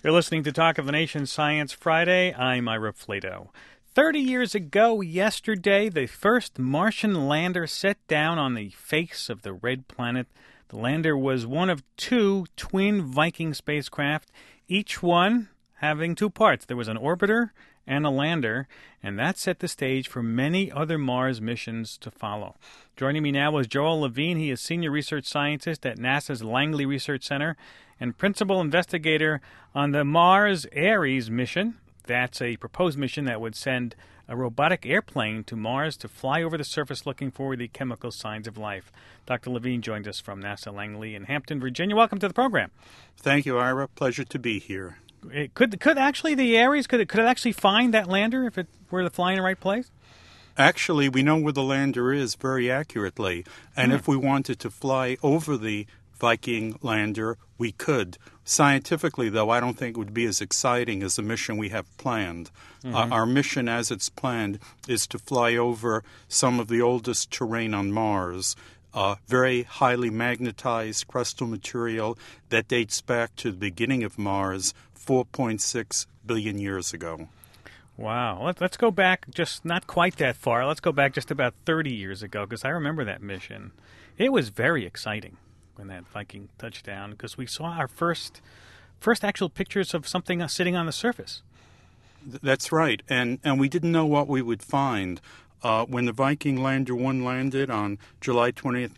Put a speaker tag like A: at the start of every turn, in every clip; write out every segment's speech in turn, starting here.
A: You're listening to Talk of the Nation Science Friday. I'm Ira Flato. 30 years ago yesterday, the first Martian lander set down on the face of the red planet. The lander was one of two twin Viking spacecraft, each one having two parts. There was an orbiter and a lander, and that set the stage for many other Mars missions to follow. Joining me now is Joel Levine. He is Senior Research Scientist at NASA's Langley Research Center and Principal Investigator on the Mars Ares mission. That's a proposed mission that would send a robotic airplane to Mars to fly over the surface looking for the chemical signs of life. Dr. Levine joins us from NASA Langley in Hampton, Virginia. Welcome to the program.
B: Thank you, Ira. Pleasure to be here.
A: Could actually the Ares, could it actually find that lander if it were to fly in the right place?
B: Actually, we know where the lander is very accurately. And if we wanted to fly over the Viking lander, we could. Scientifically, though, I don't think it would be as exciting as the mission we have planned. Our mission, as it's planned, is to fly over some of the oldest terrain on Mars, very highly magnetized crustal material that dates back to the beginning of Mars, 4.6 billion years ago.
A: Wow. Let's go back just not quite that far. Let's go back just about 30 years ago, because I remember that mission. It was very exciting when that Viking touched down, because we saw our first actual pictures of something sitting on the surface.
B: That's right. And we didn't know what we would find. When the Viking Lander 1 landed on July 20th,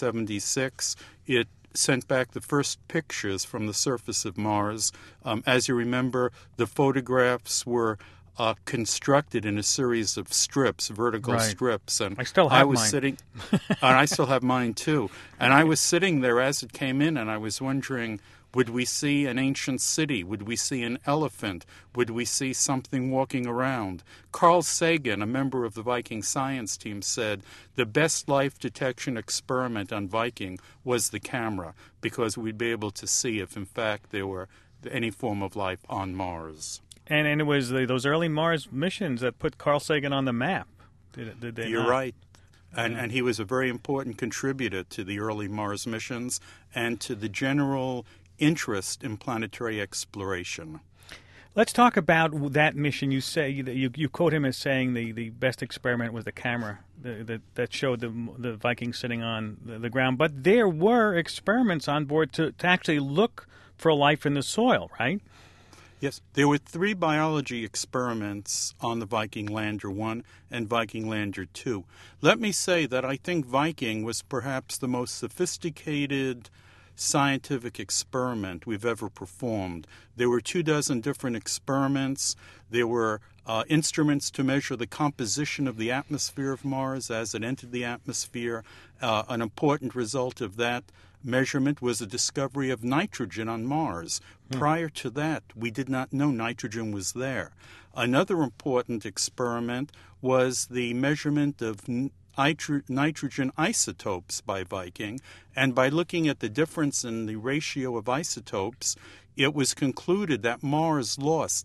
B: 1976, it sent back the first pictures from the surface of Mars. As you remember, the photographs were constructed in a series of strips, vertical strips. And
A: I still have mine.
B: And I still have mine, too. And I was sitting there as it came in, and I was wondering, would we see an ancient city? Would we see an elephant? Would we see something walking around? Carl Sagan, a member of the Viking science team, said the best life detection experiment on Viking was the camera, because we'd be able to see if, in fact, there were any form of life on Mars.
A: And it was those early Mars missions that put Carl Sagan on the map. Did they
B: You're
A: not?
B: right. And he was a very important contributor to the early Mars missions and to the general interest in planetary exploration.
A: Let's talk about that mission. You say that you quote him as saying the best experiment was the camera that showed the Vikings sitting on the ground. But there were experiments on board to actually look for life in the soil, right?
B: Yes, there were 3 biology experiments on the Viking Lander 1 and Viking Lander 2. Let me say that I think Viking was perhaps the most sophisticated scientific experiment we've ever performed. There were 24 different experiments. There were instruments to measure the composition of the atmosphere of Mars as it entered the atmosphere. An important result of that measurement was the discovery of nitrogen on Mars. Prior to that, we did not know nitrogen was there. Another important experiment was the measurement of nitrogen isotopes by Viking, and by looking at the difference in the ratio of isotopes, it was concluded that Mars lost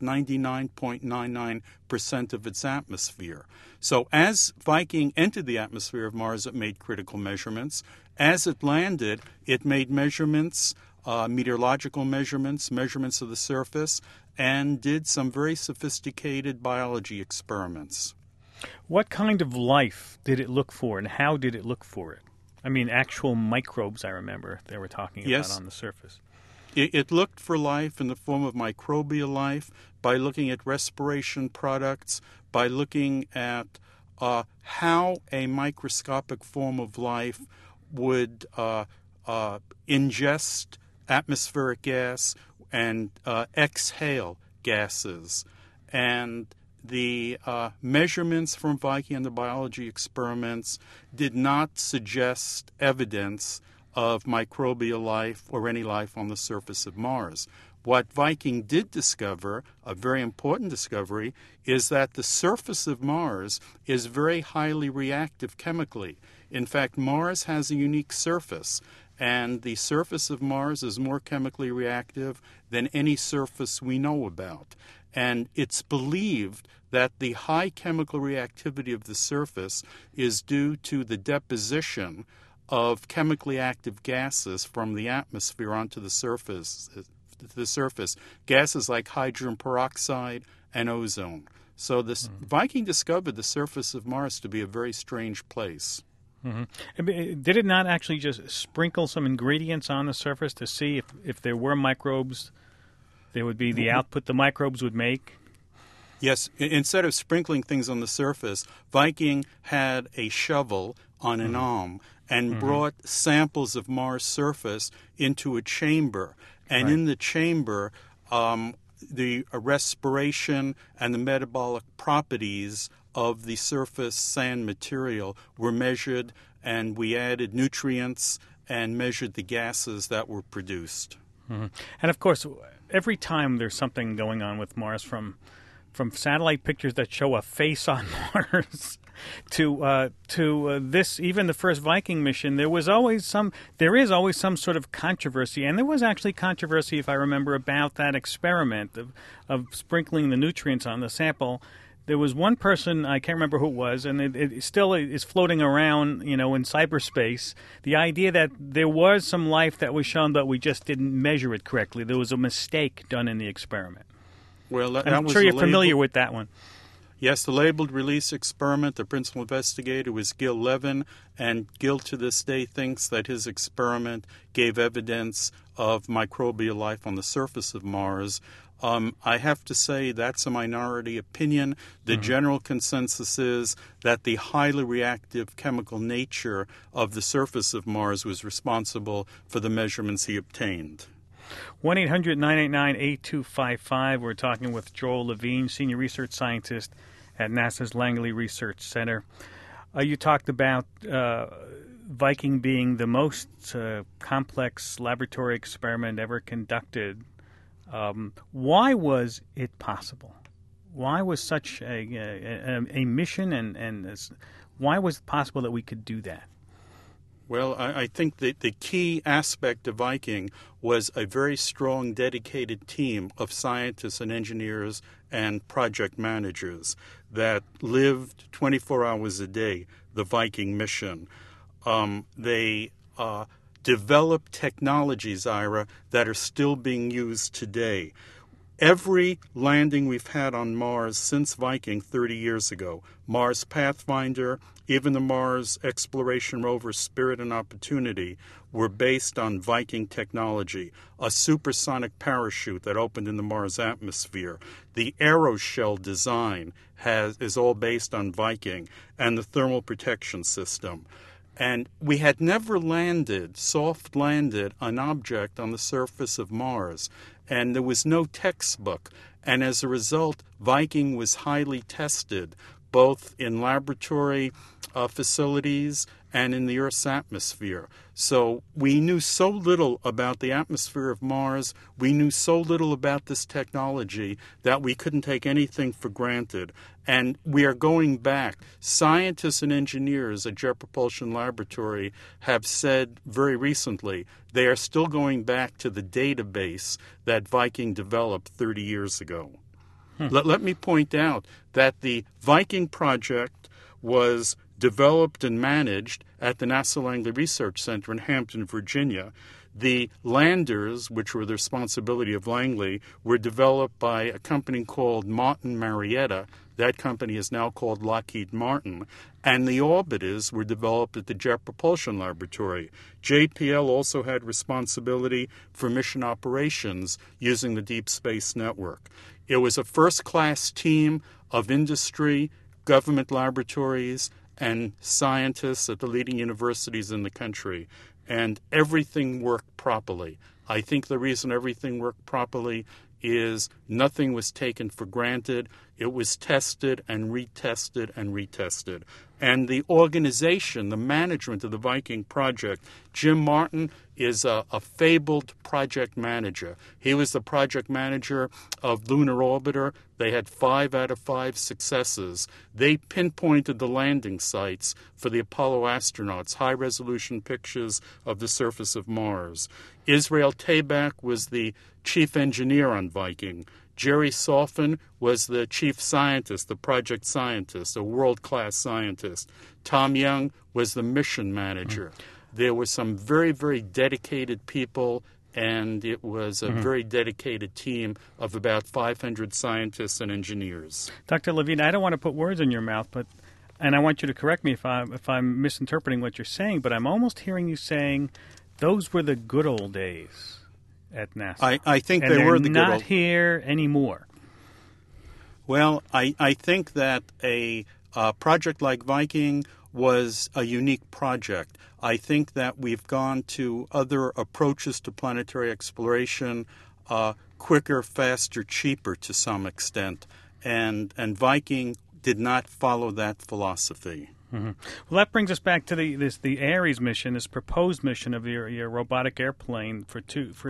B: 99.99% of its atmosphere. So as Viking entered the atmosphere of Mars, it made critical measurements. As it landed, it made measurements, meteorological measurements, measurements of the surface, and did some very sophisticated biology experiments.
A: What kind of life did it look for, and how did it look for it? I mean, actual microbes, I remember they were talking about on the surface.
B: It looked for life in the form of microbial life by looking at respiration products, by looking at how a microscopic form of life would ingest atmospheric gas and exhale gases. And the measurements from Viking and the biology experiments did not suggest evidence of microbial life or any life on the surface of Mars. What Viking did discover, a very important discovery, is that the surface of Mars is very highly reactive chemically. In fact, Mars has a unique surface, and the surface of Mars is more chemically reactive than any surface we know about. And it's believed that the high chemical reactivity of the surface is due to the deposition of chemically active gases from the atmosphere onto the surface to the surface, gases like hydrogen peroxide and ozone. So this Viking discovered the surface of Mars to be a very strange place.
A: Did it not actually just sprinkle some ingredients on the surface to see if there were microbes, there would be the output the microbes would make?
B: Yes, instead of sprinkling things on the surface, Viking had a shovel on an arm and brought samples of Mars' surface into a chamber. And in the chamber, the respiration and the metabolic properties of the surface sand material were measured, and we added nutrients and measured the gases that were produced.
A: And of course, every time there's something going on with Mars, from satellite pictures that show a face on Mars to this, even the first Viking mission, there is always some sort of controversy, and there was actually controversy, if I remember, about that experiment of sprinkling the nutrients on the sample. There was one person, I can't remember who it was, and it still is floating around, in cyberspace, the idea that there was some life that was shown, but we just didn't measure it correctly. There was a mistake done in the experiment.
B: Well,
A: I'm sure you're familiar with that one.
B: Yes, the labeled release experiment, the principal investigator was Gil Levin, and Gil to this day thinks that his experiment gave evidence of microbial life on the surface of Mars. I have to say that's a minority opinion. The general consensus is that the highly reactive chemical nature of the surface of Mars was responsible for the measurements he obtained.
A: 1-800-989-8255. We're talking with Joel Levine, Senior Research Scientist at NASA's Langley Research Center. You talked about Viking being the most complex laboratory experiment ever conducted. Why was it possible? Why was such a mission, and why was it possible that we could do that?
B: Well, I think that the key aspect of Viking was a very strong, dedicated team of scientists and engineers and project managers that lived 24 hours a day, the Viking mission. They developed technologies, Ira, that are still being used today. Every landing we've had on Mars since Viking 30 years ago, Mars Pathfinder, even the Mars exploration rover Spirit and Opportunity, were based on Viking technology. A supersonic parachute that opened in the Mars atmosphere. The aeroshell design is all based on Viking, and the thermal protection system. And we had never soft landed an object on the surface of Mars. And there was no textbook. And as a result, Viking was highly tested, both in laboratory facilities and in the Earth's atmosphere. So we knew so little about the atmosphere of Mars, we knew so little about this technology that we couldn't take anything for granted. And we are going back. Scientists and engineers at Jet Propulsion Laboratory have said very recently they are still going back to the database that Viking developed 30 years ago. Let me point out that the Viking project was developed and managed at the NASA Langley Research Center in Hampton, Virginia. The landers, which were the responsibility of Langley, were developed by a company called Martin Marietta. That company is now called Lockheed Martin. And the orbiters were developed at the Jet Propulsion Laboratory. JPL also had responsibility for mission operations using the Deep Space Network. It was a first-class team of industry, government laboratories, and scientists at the leading universities in the country. And everything worked properly. I think the reason everything worked properly is nothing was taken for granted. It was tested and retested and retested. And the organization, the management of the Viking project, Jim Martin is a fabled project manager. He was the project manager of Lunar Orbiter. They had 5 out of 5 successes. They pinpointed the landing sites for the Apollo astronauts, high-resolution pictures of the surface of Mars. Israel Tabak was the chief engineer on Viking. Jerry Salfin was the chief scientist, the project scientist, a world-class scientist. Tom Young was the mission manager. There were some very, very dedicated people and it was a very dedicated team of about 500 scientists and engineers.
A: Dr. Levine, I don't want to put words in your mouth, and I want you to correct me if I'm misinterpreting what you're saying, but I'm almost hearing you saying those were the good old days at NASA.
B: I think
A: and
B: they were the good old.
A: Not here anymore.
B: Well, I think that a project like Viking was a unique project. I think that we've gone to other approaches to planetary exploration, quicker, faster, cheaper to some extent, and Viking did not follow that philosophy.
A: Mm-hmm. Well, that brings us back to the Ares mission, this proposed mission of your robotic airplane for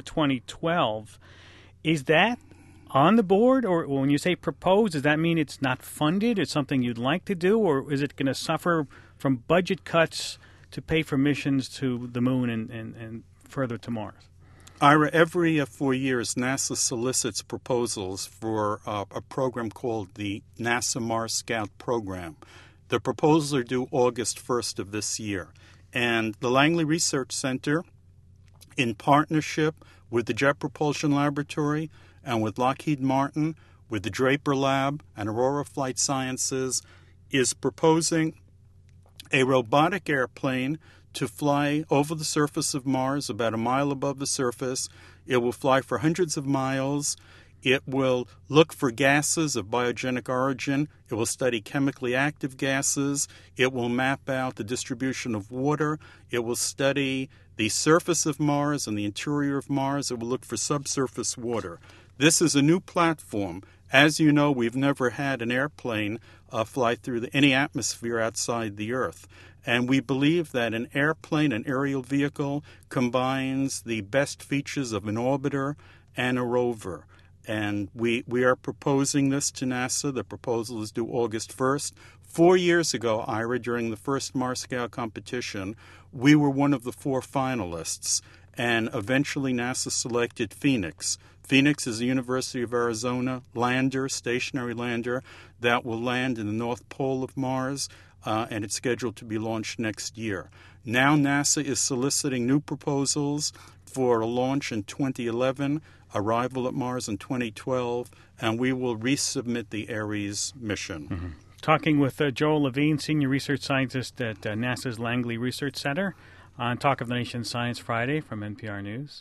A: 2012. Is that on the board, or when you say proposed, does that mean it's not funded? It's something you'd like to do, or is it going to suffer from budget cuts to pay for missions to the moon and further to Mars?
B: Ira, every 4 years, NASA solicits proposals for a program called the NASA Mars Scout Program. The proposals are due August 1st of this year. And the Langley Research Center, in partnership with the Jet Propulsion Laboratory and with Lockheed Martin, with the Draper Lab and Aurora Flight Sciences, is proposing a robotic airplane to fly over the surface of Mars, about a mile above the surface. It will fly for hundreds of miles. It will look for gases of biogenic origin. It will study chemically active gases. It will map out the distribution of water. It will study the surface of Mars and the interior of Mars. It will look for subsurface water. This is a new platform. As you know, we've never had an airplane fly through any atmosphere outside the Earth. And we believe that an airplane, an aerial vehicle, combines the best features of an orbiter and a rover. And we are proposing this to NASA. The proposal is due August 1st. 4 years ago, Ira, during the first Mars Scout competition, we were one of the 4 finalists. And eventually NASA selected Phoenix. Phoenix is the University of Arizona lander, stationary lander, that will land in the North Pole of Mars, and it's scheduled to be launched next year. Now NASA is soliciting new proposals for a launch in 2011, arrival at Mars in 2012, and we will resubmit the Ares mission.
A: Mm-hmm. Talking with Joel Levine, Senior Research Scientist at NASA's Langley Research Center, on Talk of the Nation Science Friday from NPR News.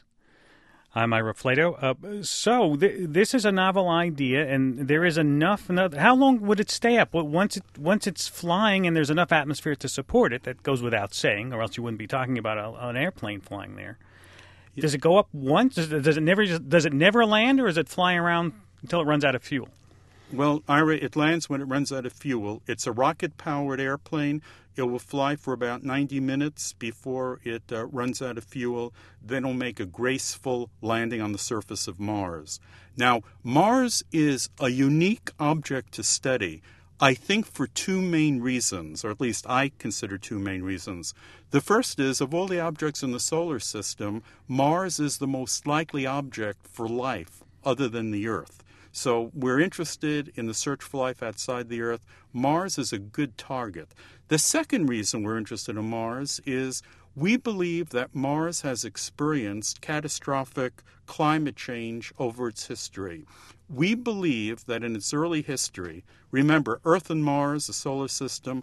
A: I'm Ira Flato. This is a novel idea, and there is enough. How long would it stay up? Once it's flying and there's enough atmosphere to support it, that goes without saying, or else you wouldn't be talking about an airplane flying there. Does it go up once? Does it never land, or is it flying around until it runs out of fuel?
B: Well, Ira, it lands when it runs out of fuel. It's a rocket-powered airplane. It will fly for about 90 minutes before it runs out of fuel. Then it'll make a graceful landing on the surface of Mars. Now, Mars is a unique object to study, I think, for 2 main reasons, or at least I consider 2 main reasons. The first is, of all the objects in the solar system, Mars is the most likely object for life other than the Earth. So we're interested in the search for life outside the Earth. Mars is a good target. The second reason we're interested in Mars is we believe that Mars has experienced catastrophic climate change over its history. We believe that in its early history, remember, Earth and Mars, the solar system,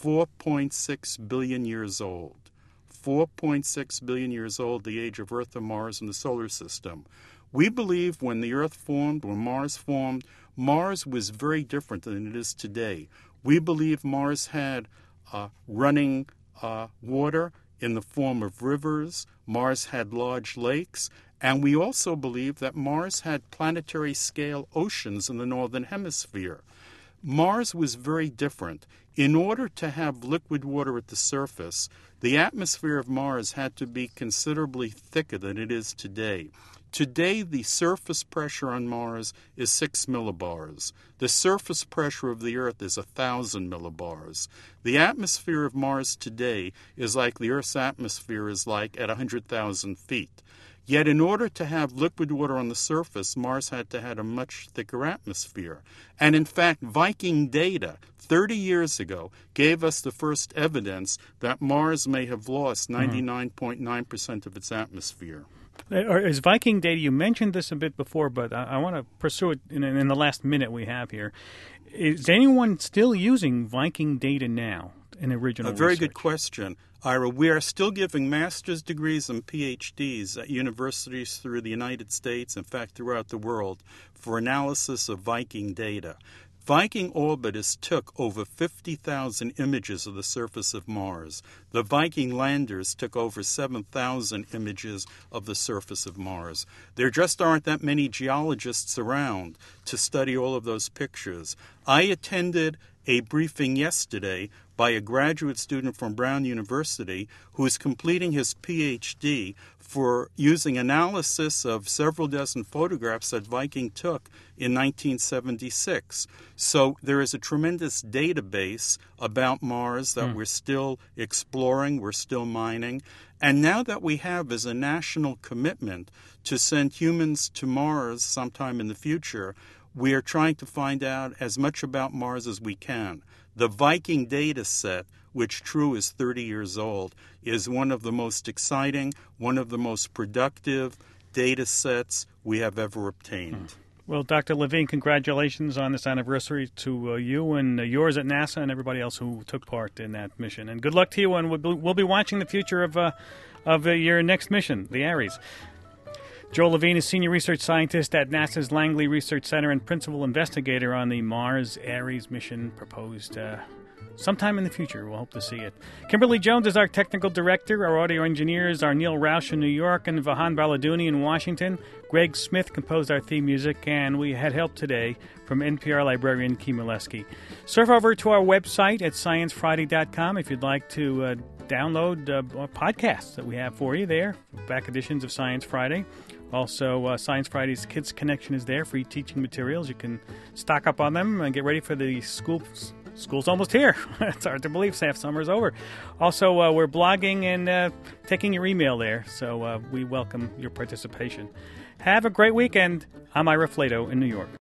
B: 4.6 billion years old. 4.6 billion years old, the age of Earth and Mars in the solar system. We believe when the Earth formed, when Mars formed, Mars was very different than it is today. We believe Mars had running water in the form of rivers. Mars had large lakes. And we also believe that Mars had planetary-scale oceans in the northern hemisphere. Mars was very different. In order to have liquid water at the surface, the atmosphere of Mars had to be considerably thicker than it is today. Today, the surface pressure on Mars is 6 millibars. The surface pressure of the Earth is 1,000 millibars. The atmosphere of Mars today is like the Earth's atmosphere is like at 100,000 feet. Yet in order to have liquid water on the surface, Mars had to have a much thicker atmosphere. And in fact, Viking data 30 years ago gave us the first evidence that Mars may have lost 99.9% of its atmosphere.
A: Is Viking data, you mentioned this a bit before, but I want to pursue it in the last minute we have here. Is anyone still using Viking data now in original research?
B: A very good question, Ira. We are still giving master's degrees and PhDs at universities through the United States, in fact, throughout the world, for analysis of Viking data. Viking orbiters took over 50,000 images of the surface of Mars. The Viking landers took over 7,000 images of the surface of Mars. There just aren't that many geologists around to study all of those pictures. I attended a briefing yesterday by a graduate student from Brown University who is completing his PhD for using analysis of several dozen photographs that Viking took in 1976. So there is a tremendous database about Mars that we're still exploring, we're still mining. And now that we have as a national commitment to send humans to Mars sometime in the future, we are trying to find out as much about Mars as we can. The Viking data set, which true is 30 years old, is one of the most exciting, one of the most productive data sets we have ever obtained.
A: Well, Dr. Levine, congratulations on this anniversary to you and yours at NASA and everybody else who took part in that mission. And good luck to you, and we'll be watching the future of your next mission, the Ares. Joel Levine is Senior Research Scientist at NASA's Langley Research Center and Principal Investigator on the Mars Ares mission proposed sometime in the future. We'll hope to see it. Kimberly Jones is our Technical Director. Our audio engineers are Neil Roush in New York and Vahan Baladouni in Washington. Greg Smith composed our theme music, and we had help today from NPR librarian Kim Mileski. Surf over to our website at sciencefriday.com if you'd like to download podcasts that we have for you there, back editions of Science Friday. Also, Science Friday's Kids Connection is there, free teaching materials. You can stock up on them and get ready for the school's almost here. It's hard to believe. Half summer's over. Also, we're blogging and taking your email there, so we welcome your participation. Have a great weekend. I'm Ira Flato in New York.